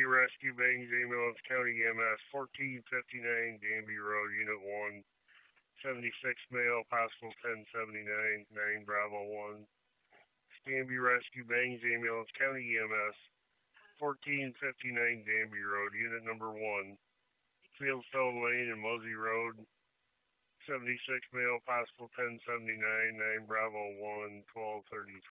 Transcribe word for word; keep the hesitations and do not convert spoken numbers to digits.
Rescue Bangs Ambulance County E M S fourteen fifty-nine Danby Road, Unit one, seventy-six male, possible ten seventy-nine, nine Bravo one. Danby Rescue Bangs Ambulance County E M S fourteen fifty-nine Danby Road, Unit number one, Fieldstone Lane and Mosey Road, seventy-six male, possible ten seventy-nine, nine Bravo one, twelve thirty-three.